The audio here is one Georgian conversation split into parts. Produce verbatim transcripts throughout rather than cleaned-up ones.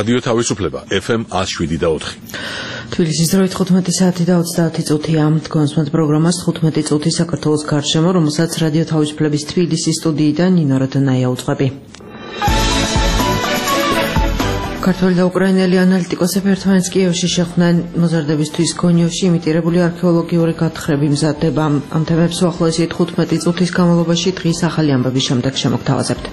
რადიო თავისუფლება ეფ ემ one oh seven და four. თბილისის დროით თხუთმეტი საათი და ოცდაათი წუთია. თქვენს პროგრამას თხუთმეტი წუთი საქართველოს გარშემო, რომელსაც რადიო თავისუფლების თბილისის სტუდიიდან ნინო როდონაია უძღვები. ქართველი და უკრაინელი ანალიტიკოსები ერთმანეთს კიევში შეხვდნენ მოზარდებისთვის გონიოში იმიტირებული არქეოლოგიური გათხრები მზადდება. ამ თემებს უახლოესი თხუთმეტი წუთის განმავლობაში დღის ახალი ამბების შემდეგ შემოგთავაზებთ.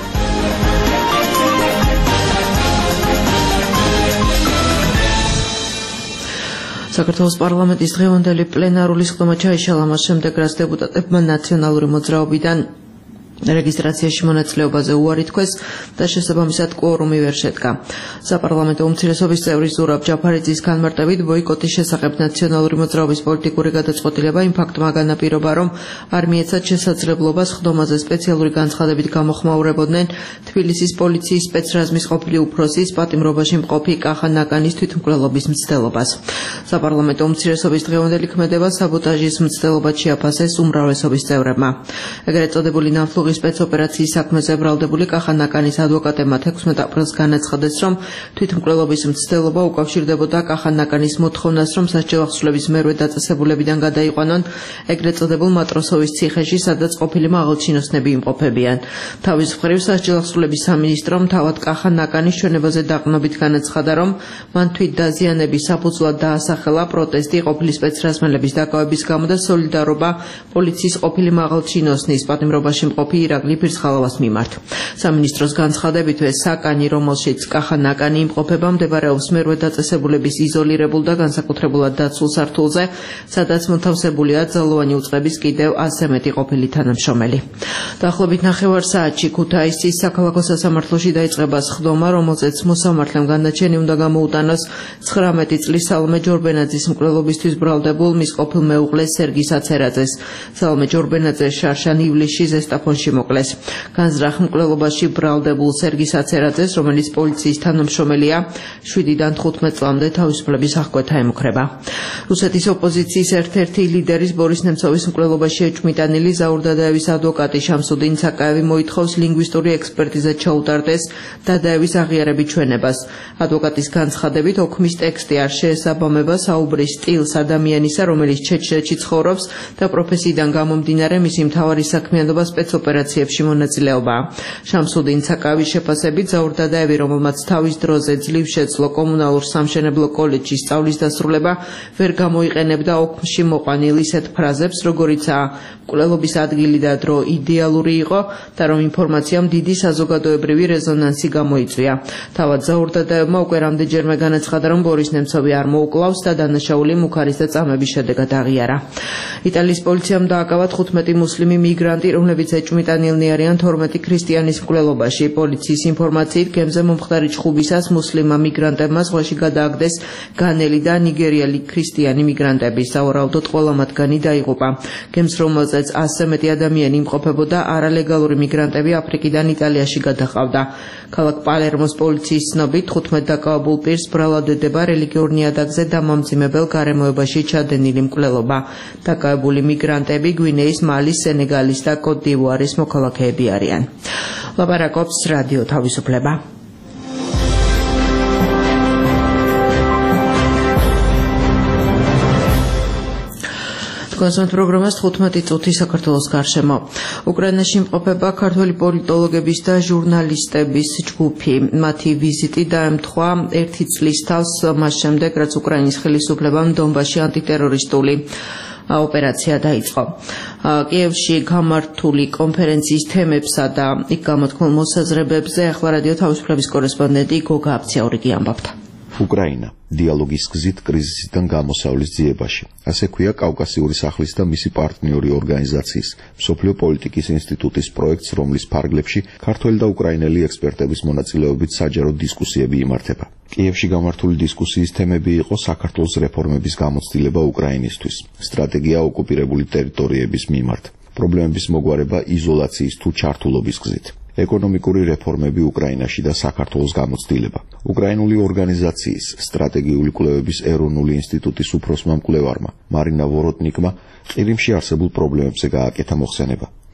საქართველოს პარლამენტის დღევანდელი პლენარული სხდომა ჩაიშალა მას შემდეგ, რაც დეპუტატებმა ნაციონალური მოძრაობიდან რეგისტრაციაში მონაწილეობაზე უარი თქვეს და შესაბამისად კვორუმი ვერ შედგა. საპარლამენტო უმცირესობის წევრი ზურაბ ჯაფარიძის განმარტებით ბოიკოტის შესახებ ნაციონალური მოძრაობის პოლიტიკური გადაწყვეტილება იმ ფაქტმა განაპირობა, რომ არ მიეცათ შესაძლებლობა სხდომაზე სპეციალური განცხადებით გამოხმაურებოდნენ თბილისის პოლიციის სპეცრაზმის ყოფილი უფროსის პატიმრობაში მყოფი კახა ნაკანის თვითმკვლელობის მცდელობას. საპარლამენტო უმცირესობის დღევანდელი ქმედება საბოტაჟის მცდელობად შეაფასეს უმრავლესობის წევრებმა. ეგრეთ წოდებული ნავთლუღის სპეცოპერაციის საქმეზე ბრალდებული კახა ნაკანის ადვოკატებმა თექვსმეტ აპრილს განაცხადეს, რომ თვითმკვლელობის მცდელობა უკავშირდებოდა კახა ნაკანის მოთხოვნას, რომ სასჯელახსნელების მერვე დაწესებულებიდან გადაიყვანონ ეგრეთ წოდებულ მატროსოვის ციხეში, სადაც ყოფილი მაღალჩინოსნები იმყოფებიან. თავის მხრივ სასჯელახსნელების სამინისტრომ თავად კახა ნაკანის ჩვენებაზე დაყრდნობით განაცხადა, რომ მან თვითდაზიანების საფუძვლად დაასახელა პროტესტი ყოფილი სპეცრაზმელების დაკავების გამო და სოლიდარობა პოლიციის ყოფილი მაღალჩინოსნის პატიმრობაში მყოფი ირაკლი ფირცხალოვას მიმართ. სამინისტროს განცხადებითვე საკანი, რომელშიც კახა ნაკანი იმყოფება, მდებარეობს მერვე დაწესებულების იზოლირებულ და განსაკუთრებულად დაცულ სართულზე, სადაც მოთავსებულია ძალოვანი უწყების კიდევ ასზე მეტი ყოფილი თანამშრომელი. დაახლოებით ნახევარ საათში ქუთაისის საქალაქო სასამართლოში დაიწყება სხდომა, რომელზეც მოსამართლემ განაჩენი უნდა გამოუტანოს ცხრამეტი წლის სალომე ჯორბენაძის მკვლელობისთვის ბრალდებულ მის ყოფილ მეუღლეს სერგი საცერაძეს. სალომე ჯორბენაძე შარშან ივლისში ზესტაფონში მოკლეს. განზრახ მკვლელობაში ბრალდებულ სერგი საცერაძეს, რომელიც პოლიციის თანამშრომელია, შვიდიდან თხუთმეტ წლამდე თავისუფლების აღკვეთა ემუქრება. რუსეთის ოპოზიციის ერთ-ერთი ლიდერის ბორის ნემცოვის მკვლელობაში ეჭვმიტანილი ზაურ დადაევის ადვოკატი შამსუდინ საკაევი მოითხოვს ლინგვისტური ექსპერტიზა ჩაუტარდეს დადაევის აღიარებით ჩვენებას. ადვოკატის განცხადებით, ოქმის ტექსტი არ შეესაბამება საუბრის სტილს ადამიანისა, რომელიც ჩეჩრეთში ცხოვრობს და პროფესიიდან გამომდინარე მისი მთავარი საქმიანობა სპეცოპერაციებში მონაწილეობაა. შამსუდინ საკაევის შეფასებით, ზაურ დადაევი, რომელმაც თავის დროზე ძლივ შეძლო კომუნალურ სამშენებლო კოლეჯში სწავლის დასრულება, ვერ გამოიყენებდა ოქმში მოყვანილ ისეთ ფრაზებს, როგორიცაა მკვლელობის ადგილი და დრო იდეალური იყო და რომ ინფორმაციამ დიდი საზოგადოებრივი რეზონანსი გამოიწვია. თავად ზაურ დადაევმა უკვე რამდენჯერმე განაცხადა, რომ ბორის ნემცოვი არ მოუკლავს და დანაშაული მუქარის და წამების შედეგად აღიარა. იტალიის პოლიციამ დააკავა თხუთმეტი მუსლიმი მიგრანტი, რომლებიც ეჭვმიტანილნი არიან თორმეტი ქრისტიანის მკვლელობაში. პოლიციის ინფორმაციით, გემზე მომხდარი ჩხუბისას მუსლიმმა მიგრანტებმა ზღვაში გადააგდეს განელი და ნიგერიელი ქრისტიანი მიგრანტები. სავარაუდოდ ყველა მათგანი დაიღუპა. გემს, რომელზეც ასზე მეტი ადამიანი იმყოფებოდა, არალეგალური მიგრანტები აფრიკიდან იტალიაში გადაყავდა. ქალაქ პალერმოს პოლიციის ცნობით, თხუთმეტ დაკავებულ პირს ბრალად ედება რელიგიურ ნიადაგზე დამამძიმებელ გარემოებაში ჩადენილი მკვლელობა. დაკავებული მიგრანტები გვინეის, მალის, სენეგალის და კოტ-დივუარის მოქალაქეები არიან. ლაპარაკობს რადიო თავისუფლება. კონსერტ პროგრამას თხუთმეტი წუთი საქართველოს გარშემო. უკრაინაში იმყოფება ქართველი პოლიტოლოგების და ჟურნალისტების ჯგუფი. მათი ვიზიტი დაემთხვა ერთი წლის თავს მას შემდეგ, რაც უკრაინის ხელისუფლებამ დონბასში ანტიტერორისტული ოპერაცია დაიწყო. კიევში გამართული კონფერენციის თემებსა და იქ გამოთქმულ მოსაზრებებზე ახლა რადიო თავისუფლების კორესპონდენტი გოგა აბციაურიგი ამბობდა. უკრაინა დიალოგის გზით კრიზისიდან გამოსავლის ძიებაში. ასე ქვია კავკასიური სახლის და მისი პარტნიორი ორგანიზაციის მსოფლიო პოლიტიკის ინსტიტუტის პროექტს, რომლის ფარგლებში ქართველი და უკრაინელი ექსპერტების მონაწილეობით საჯარო დისკუსიები იმართება. კიევში გამართული დისკუსიის თემები იყო საქართველოს რეფორმების გამოცდილება უკრაინისთვის, სტრატეგია ოკუპირებული ტერიტორიების მიმართ, პრობლემების მოგვარება იზოლაციის თუ ჩართულობის გზით. ეკონომიკური რეფორმები უკრაინაში და საქართველოს გამოცდილება. უკრაინული ორგანიზაციის სტრატეგიული კვლევების ეროვნული ინსტიტუტის უფროსმა მკვლევარმა მარინა ვოროტნიკმა ყირიმში არსებულ პრობლემებზე გააკეთა მოხსენება.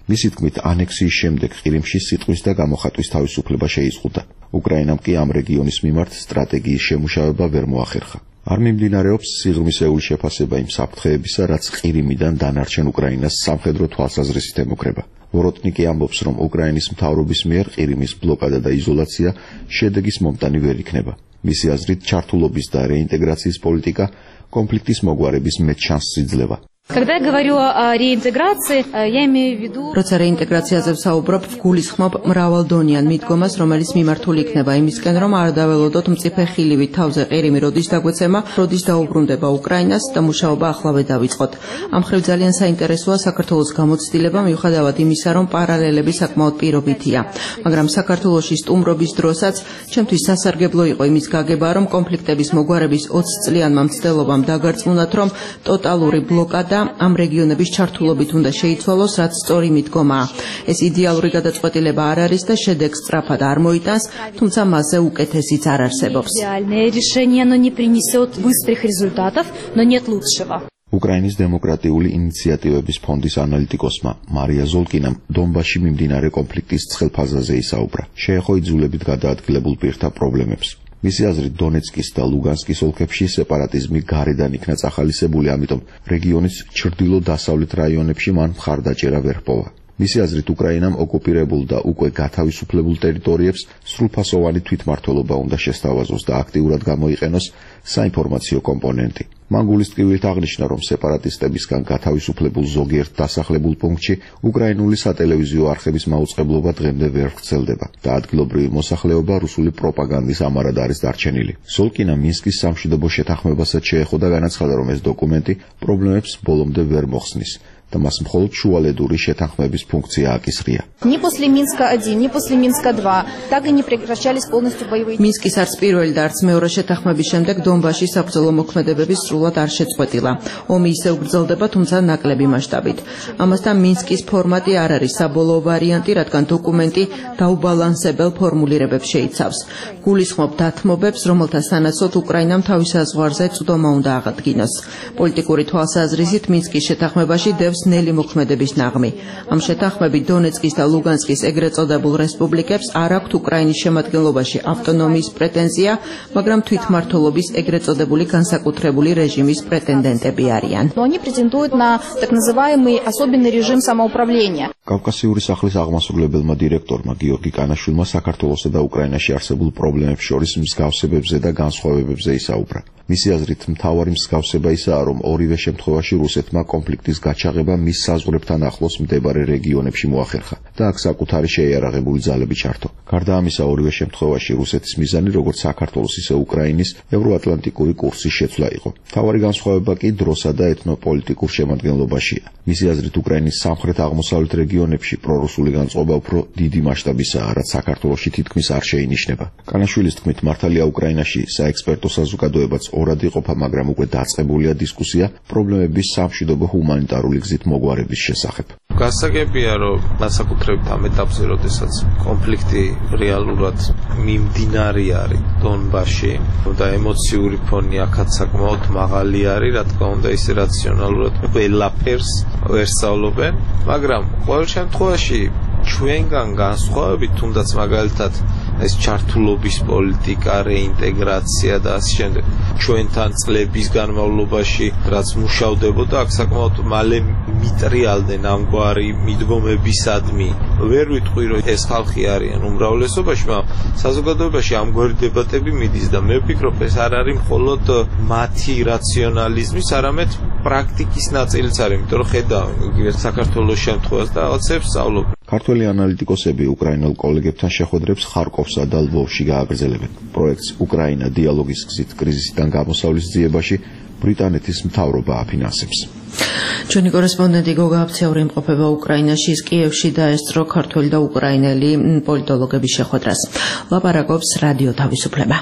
მისი თქმით, ანექსიის შემდეგ ყირიმში სიტყვის და გამოხატვის თავისუფლება შეიზღუდა. უკრაინამ კი ამ რეგიონის მიმართ სტრატეგიის შემუშავება ვერ მოახერხა. არ მიმდინარეობს სიღრმისეული შეფასება იმ საფრთხეებისა, რაც ყირიმიდან დანარჩენ უკრაინას სამხედრო თვალსაზრისით ემუქრება. ვოროტნიკი ამბობს, რომ უკრაინის მთავრობის მიერ ყირიმის ბლოკადა და იზოლაცია შედეგის მომტანი ვერ იქნება. მისი აზრით, ჩართულობის და რეინტეგრაციის პოლიტიკა კონფლიქტის მოგვარების მეტ შანსს იძლევა. Когда я говорю о реинтеграции, я имею в виду... Როცა რეინტეგრაციაზე ვსაუბრობ, ვგულისხმობ მრავალდონიან მიდგომას, რომელიც მიმართული იქნება იმისკენ, რომ არ დაველოდოთ მწიფე ხილივით თავზე ყირიმი როდის დაგვეცემა, როდის დაუბრუნდება უკრაინას და მუშაობა ახლავე დავიწყოთ. ამ მხრივ ძალიან საინტერესოა საქართველოს გამოცდილება, მიუხედავად იმისა, რომ პარალელები საკმაოდ პირობითია. მაგრამ საქართველოში სტუმრობის დროსაც ჩემთვის სასარგებლო იყო იმის გაგება, რომ კონფლიქტების მოგვარების ოცი წლიანმა მცდელობამ დაგარწმუნათ, რომ ტოტალური ბლოკადა ამ რეგიონების ჩართულობით უნდა შეიცვალოს, რაც სწორი მიდგომაა. ეს იდეალური გადაწყვეტილება არ არის და შედეგს სწრაფად არ მოიტანს, თუმცა მასზე უკეთესიც არ არსებობს. Идеальное решение, оно не принесет быстрых результатов, но нет лучшего. უკრაინის დემოკრატიული ინიციატივების ფონდის ანალიტიკოსმა მარია ზოლკინამ დონბასში მიმდინარე კონფლიქტის ცხელ ფაზაზე ისაუბრა. შეეხო იძულებით გადაადგილებულ პირთა პრობლემებს. მისი აზრით, დონეცკის და ლუგანსკის ოლქებში სეპარატიზმი გარედან იქნა წახალისებული, ამიტომ რეგიონის ჩრდილო-დასავლეთ რაიონებში მან მხარდაჭერა ვერ ჰპოვა. მისი აზრით, უკრაინამ ოკუპირებულ და უკვე გათავისუფლებულ ტერიტორიებს სრულფასოვანი თვითმმართველობა უნდა შესთავაზოს და აქტიურად გამოიყენოს საინფორმაციო კომპონენტი. მან გულისწყივით აღნიშნა, რომ სეპარატისტებისგან გათავისუფლებულ ზოგიერთ დასახლებულ პუნქტში უკრაინული სატელევიზიო არხების მაუწყებლობა დღემდე ვერ ვრცელდება და ადგილობრივი მოსახლეობა რუსული პროპაგანდის ამარად არის დარჩენილი. ზოლკინა მინსკის სამშვიდობო შეთანხმებასაც შეეხო და განაცხადა, რომ ეს დოკუმენტი პრობლემებს ბოლომდე ვერ მოხსნის. და მას მხოლოდ შუალედური შეთანხმების ფუნქცია აკისრია. Ни после Минска один, ни после Минска два так и не прекращались полностью боевые. მინსკის არც პირველი და არც მეორე შეთანხმების შემდეგ დონბასში საბრძოლო მოქმედებები სრულად არ შეწყვეტილა. ომი ისევ გრძელდება, თუმცა ნაკლები მასშტაბით. ამასთან მინსკის ფორმატი არ არის საბოლოო ვარიანტი, რადგან დოკუმენტი დაუბალანსებელ ფორმულირებებს შეიცავს. გულისხმობ დათმობებს, რომელთა სანაცვლოდ უკრაინამ თავის საზღვარზე წვდომა უნდა აღადგინოს. პოლიტიკური თვალსაზრისით მინსკის შეთანხმებაში დევს ნელი მოქმედების ნაღმი. ამ შეთანხმებით დონეცკის და ლუგანსკის ეგრეთ წოდებულ რესპუბლიკებს არ აქვთ უკრაინის შემადგენლობაში ავტონომიის პრეტენზია, მაგრამ თვითმმართველობის ეგრეთ წოდებული განსაკუთრებული რეჟიმის პრეტენდენტები არიან. Они претендуют на так называемый особенный режим самоуправления. კავკასიური სახლის აღმასრულებელმა დირექტორმა გიორგი კანაშვილმა საქართველოსა და უკრაინაში არსებულ პრობლემებს შორის მსგავსებებზე და განსხვავებებზე ისაუბრა. მისი აზრით, მთავარი მსგავსება ისაა, რომ ორივე შემთხვევაში რუსეთმა კონფლიქტის გაჩაღება მის საზღვრებთან ახლოს მდებარე რეგიონებში მოახერხა და აქ საკუთარი შეიარაღებული ძალები ჩართო. გარდა ამისა, ორივე შემთხვევაში რუსეთის მიზანი როგორც საქართველოს, ისე უკრაინის ევროატლანტიკური კურსის შეცვლა იყო. მთავარი განსხვავება კი დროსა და ეთნოპოლიტიკურ შემადგენლობაშია. მისი აზრით, უკრაინის სამხრეთ-აღმოსავლეთ რეგიონებში პრორუსული განწყობა უფრო დიდი მასშტაბისაა, რაც საქართველოში თითქმის არ შეინიშნება. კანაშვილის თქმით, მართალია უკრაინაში საექსპერტო საზოგადოებაც ორად იყოფა, მაგრამ უკვე დაწყებულია დისკუსია პრობლემების სამშვიდობო ჰუმანიტარული გზით მოგვარების შესახებ. გასაგებია, რომ განსაკუთრებით ამ ეტაპზე, როდესაც კონფლიქტი რეალურად მიმდინარე არის დონბასში და ემოციური ფონი აქაც საკმაოდ მაღალი არის, რა თქმა უნდა, ისე რაციონალურად ყველაფერს ვერ სწავლობენ, მაგრამ ყოველ შემთხვევაში ჩვენგან განსხვავებით, თუნდაც მაგალითად ეს ჩართულობის პოლიტიკა, რეინტეგრაცია და ასე შემდეგ, ჩვენთან წლების განმავლობაში რაც მუშავდებოდა, აქ საკმაოდ მალე მიტრიალდნენ ამგვარი მიდგომებისადმი. ვერ ვიტყვი, რომ ეს ხალხი არიან უმრავლესობაში, მაგრამ საზოგადოებაში ამგვარი დებატები მიდის და მე ვფიქრობ, ეს არ არის მხოლოდ მათი რაციონალიზმის, არამედ პრაქტიკის ნაწილიც არის, იმიტომ რომ ხედავენ იგივე საქართველოს შემთხვევას და რაღაცებს სწავლობენ. ქართველი ანალიტიკოსები უკრაინელ კოლეგებთან შეხვედრებს ხარკოვსა და ლვოვში გააგრძელებენ. პროექტს უკრაინა დიალოგის გზით კრიზისიდან გამოსავლის ძიებაში ბრიტანეთის მთავრობა აფინანსებს. ჩვენი კორესპონდენტი გოგა აფციური იმყოფება უკრაინაში, ის კიევში დაესწრო ქართველი და უკრაინელი პოლიტოლოგების შეხვედრას. ლაპარაკობს რადიო თავისუფლება.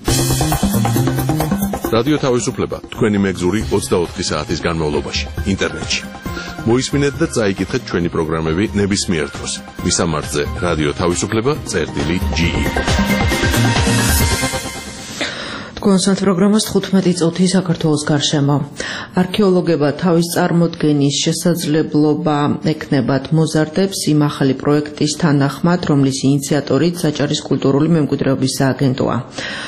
რადიო თავისუფლება თქვენი მეგზური ოცდაოთხი საათის განმავლობაში ინტერნეტში. მოისმინეთ და წაიკითხეთ ჩვენი პროგრამები ნებისმიერ დროს. მისამართზე რადიო თავისუფლება წერტილი ჯი. კონსერტ პროგრამას თხუთმეტი წუთი საქართველოს გარშემო. არქეოლოგებმა თავის წარმოდგენის შესაძლებლობა ეკნებათ მოზარდებს იმ ახალი პროექტის თანახმად, რომლის ინიციატორიც საჭარის კულტურული მემკვიდრეობის სააგენტოა.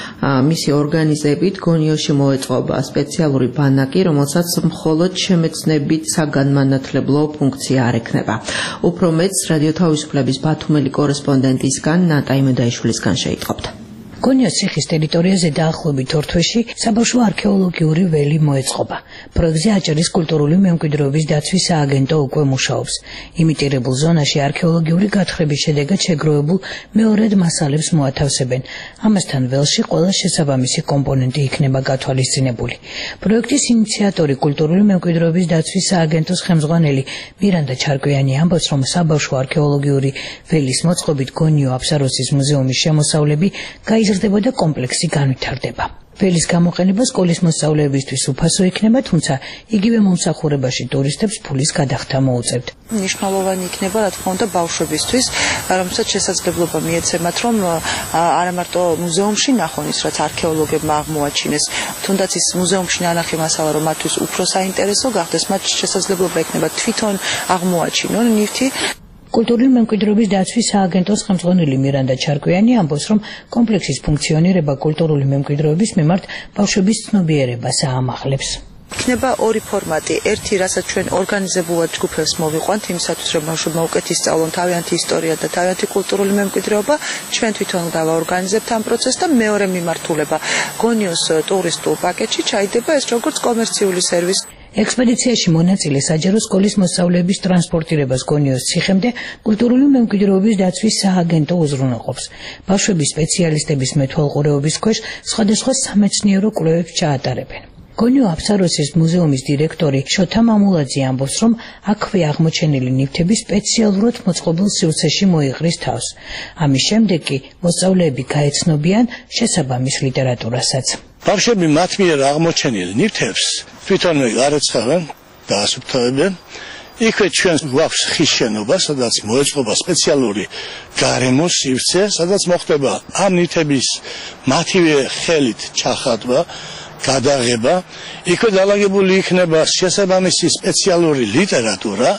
მისი ორგანიზებით გონიოში მოეწყობა სპეციალური ბანაკი, რომელსაც მხოლოდ შემეცნებით საგანმანათლებლო ფუნქცია არ ექნება. უფრო მეტს რადიო თავისუფლების ბათუმელი კორესპონდენტისგან ნატა იმედაიშვილისგან შეიტყობთ. გონიოს ციხის ტერიტორიაზე დაახლოებით ორ თვეში საბავშვო არქეოლოგიური ველი მოეწყობა. პროექტზე აჭარის კულტურული მემკვიდრეობის დაცვის სააგენტო უკვე მუშაობს. იმიტირებულ ზონაში არქეოლოგიური გათხრების შედეგად შეგროვებულ მეორედ მასალებს მოათავსებენ. ამასთან ველში ყველა შესაბამისი კომპონენტი იქნება გათვალისწინებული. პროექტის ინიციატორი კულტურული მემკვიდრეობის დაცვის სააგენტოს ხელმძღვანელი მირანდა ჩარკვიანი ამბობს, რომ საბავშვო არქეოლოგიური ველის მოწყობით გონიო აფსაროსის მუზეუმის შემოსავლები იზრდებოდა კომპლექსი განვითარდება. ველის გამოყენება სკოლის მოსწავლეებისთვის უფასო იქნება, თუმცა იგივე მომსახურებაში ტურისტებს ფულის გადახდა მოუწევთ. მნიშვნელოვანი იქნება, რა თქმა უნდა, ბავშვებისთვის, რომელსაც შესაძლებლობა მიეცემათ, რომ არა მარტო მუზეუმში ნახონ ის, რაც არქეოლოგებმა აღმოაჩინეს, თუნდაც ის მუზეუმში ნანახი მასალა, რომ მათთვის უფრო საინტერესო გახდეს, მათ შესაძლებლობა ექნება თვითონ აღმოაჩინონ ნივთი. კულტურული მემკვიდრეობის დაცვის სააგენტოს ხელმძღვანელი მირანდა ჩარკვიანი ამბობს, რომ კომპლექსის ფუნქციონირება კულტურული მემკვიდრეობის მიმართ ბავშვების ცნობიერებას აამაღლებს. იქნება ორი ფორმატი. ერთი, რასაც ჩვენ ორგანიზებულად ჯგუფებს მოვიყვანთ, იმისათვის რომ ბავშვებმა უკეთ ისწავლონ თავიანთი ისტორია და თავიანთი კულტურული მემკვიდრეობა, ჩვენ თვითონ დავაორგანიზებთ ამ პროცესს და მეორე მიმართულება გონიოს ტურისტულ პაკეტში ჩაიდება ეს როგორც კომერციული სერვისი. ექსპედიციაში მონაწილე საჯარო სკოლის მოსწავლეების ტრანსპორტირებას გონიოს ციხემდე კულტურული მემკვიდრეობის დაცვის სააგენტო უზრუნველყოფს. ბავშვების სპეციალისტების მეთვალყურეობის ქვეშ სხვადასხვა სამეცნიერო კვლევებს ჩაატარებენ. გონიო აფსაროსის მუზეუმის დირექტორი შოთა მამულაძე ამბობს, რომ აქვე აღმოჩენილი ნივთები სპეციალურად მოწყობილ სივრცეში მოიყრის თავს. ამის შემდეგ კი მოსწავლეები გაეცნობიან შესაბამის ლიტერატურასაც. ბავშვები მათ მიერ აღმოჩენილ ნივთებს თვითონვე გარეცხავენ და ასუფთავებენ. იქვე ჩვენ გვაქვს ხის შენობა, სადაც მოეწყობა სპეციალური გარემო სივრცე, სადაც მოხდება ამ ნივთების მათივე ხელით ჩახატვა, გადაღება. იქვე დალაგებული იქნება შესაბამისი სპეციალური ლიტერატურა.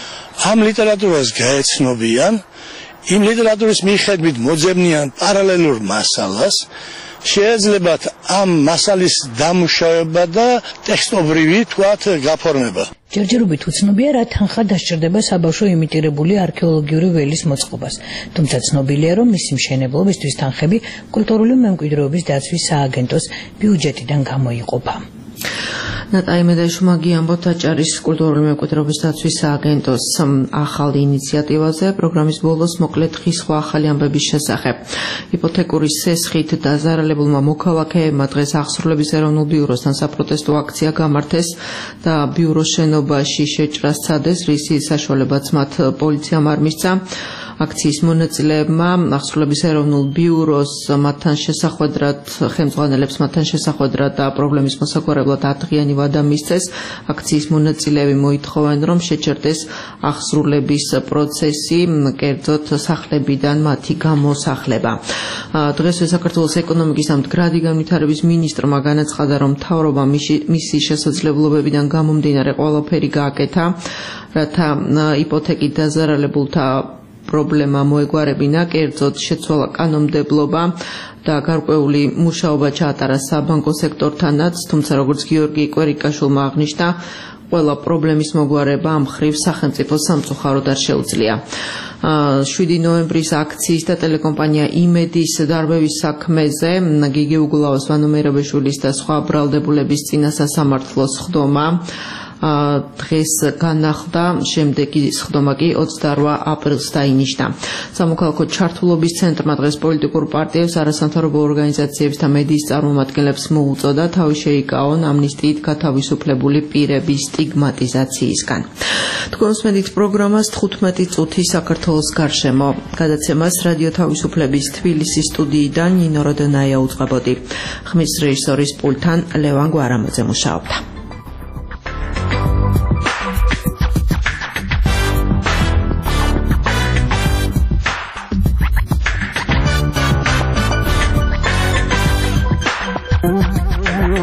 ამ ლიტერატურას გაეცნობიან, იმ ლიტერატურის მიხედვით მოძებნიან პარალელურ მასალას. შეეძლებათ ამ მასალის დამუშავება და ტექსტობრივი თქვათ გაფორმება. ჯერჯერობით უცნობია, რა თანხა დასჭირდება საბავშვო იმიტირებული არქეოლოგიური ველის მოწყობას. თუმცა ცნობილია, რომ მისი მშენებლობისთვის თანხები კულტურული მემკვიდრეობის დაცვის სააგენტოს ბიუჯეტიდან გამოიყოფა. ნატა იმედაიშვილმა გიამბოთ აჭარის კულტურული მემკვიდრეობის დაცვის სააგენტოს ახალ ინიციატივაზე. პროგრამის ბოლოს მოკლედ ხის სხვა ახალი ამბების შესახებ. იპოთეკური სესხით დაზარალებულმა მოქალაქეებმა დღეს აღსრულების ეროვნულ ბიუროსთან საპროტესტო აქცია გამართეს და ბიუროს შენობაში შეჭრა სცადეს, რის საშუალებაც მათ პოლიციამ არ მისცა. აქციის მონაწილეებმა აღსრულების ეროვნულ ბიუროს მათთან შესახვედრად ხელმძღვანელებს მათთან შესახვედრად და პრობლემის მოსაგვარებლად ათღიანი ვადა მისცეს. აქციის მონაწილეები მოითხოვენ, რომ შეჩერდეს აღსრულების პროცესი, კერძოდ სახლებიდან მათი გამოსახლება. დღესვე საქართველოს ეკონომიკის და მდგრადი განვითარების მინისტრმა განაცხადა, რომ მთავრობამ მისი შესაძლებლობებიდან გამომდინარე ყველაფერი გააკეთა, რათა იპოთეკით დაზარალებულთა პრობლემა მოეგვარებინა, კერძოდ შეცვალა კანონმდებლობა და გარკვეული მუშაობა ჩაატარა საბანკო სექტორთანაც, თუმცა როგორც გიორგი კვერიკაშვილმა აღნიშნა, ყველა პრობლემის მოგვარება ამ ხრივ სახელმწიფო სამწუხაროდ არ შეუძლია. შვიდი ნოემბრის აქციის და ტელეკომპანია იმედის დარბევის საქმეზე გიგი უგულავას, ვანო მერაბაშვილის და სხვა ბრალდებულების წინა სასამართლოს ხდომა დღეს განახლდა, შემდეგი სხდომა კი ოცდაორ აპრილს დაინიშნა. სამოქალაქო ჩართულობის ცენტრმა დღეს პოლიტიკურ პარტიებს, არასამთავრობო ორგანიზაციებს და მედიის წარმომადგენლებს მოუწოდა თავი შეიკავონ ამნისტიით გათავისუფლებული პირების სტიგმატიზაციისგან. თქვენს მედით პროგრამას თხუთმეტი წუთი საქართველოს გარშემო. გადაცემას რადიო თავისუფლების თბილისის სტუდიიდან ნინო როდონაია უძღვებოდი. ხმის რეჟისორის პულტთან ლევან გვარამაძე მუშაობდა.